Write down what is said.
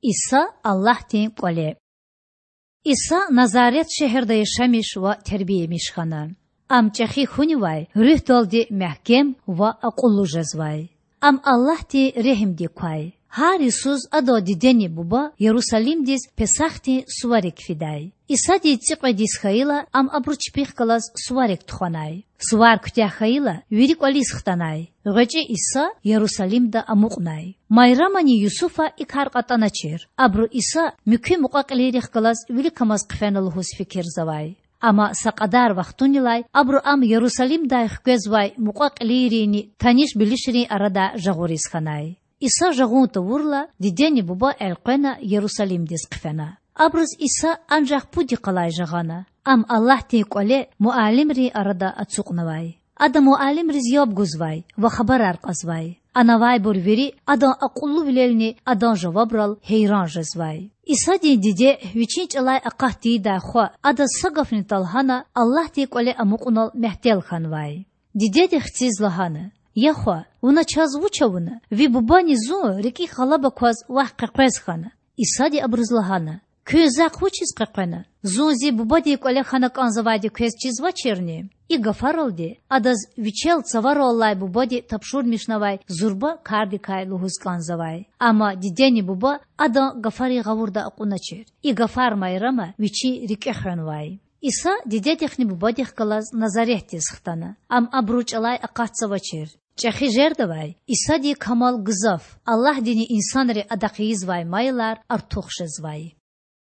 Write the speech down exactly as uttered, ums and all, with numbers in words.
İsa Allah tin qole. İsa Nazaret şehirde yaşamış ve terbiyemiş xana. Am çexi xuni vay, rüh doldi mehkem ve aqullu jazvay. Am Allah ti rehim di quay. Harisuz ado dideni buba Yerusalim diz pesachti suvarek fiday. İsa di tsiqwe diz khayla am abru çpix kalas suvarek txonay. Suvar kutya khayla virik olis xtanay. Gıcı İsa Yerusalim'da amuqnay. Mayramani Yusufa ikar qatana çir. Abru İsa mükü muqaqlerix kalas virik kamaz qfenal hus fikir zavay. Ama saqadar vaqtunilay abru am Yerusalim da xgezvay muqaqlerini tanish bilishri arada jaguris khanay. İsa jagun tavurla dideni buba elqena Yerusalim diz qfena. Abruz İsa ancak pudi qalay jagana. Am Allah te qole muallimri arada atsuqnavay. Ada muallimri ziyab guzvay va xabar arqasvay. Anavay burveri ada aqullu bilelni ada javabral heyran jazvay. İsa di dide viçinç alay aqahti da xwa ada sagafni talhana Allah te qole amuqunal mehtel khanvay. Dide de xtizlahana. Яхва, вона час вучавна, ви бубані зо, реки халаба кваз вах қақвезхана. Исади абрузлагана. Көза қучиз қақвена. Зо зи бубади коля хана канзавади көз чизва черни. И гафаралди, адаз вичел цавараллай бубади тапшур мишнавай, зурба карди кай лугуз канзавай. Ама дидени буба, ада гафари гавурда акуначер. И гафар майрама вичи рикехранвай. İsa didetexni bubadix kalaz Nazareti sıxtana. Am abruç alay aqatsava çer. Çexi jerdavay. İsa di kamal gızaf. Allah dini insanları adaqiyiz vay maylar artuxşız vay.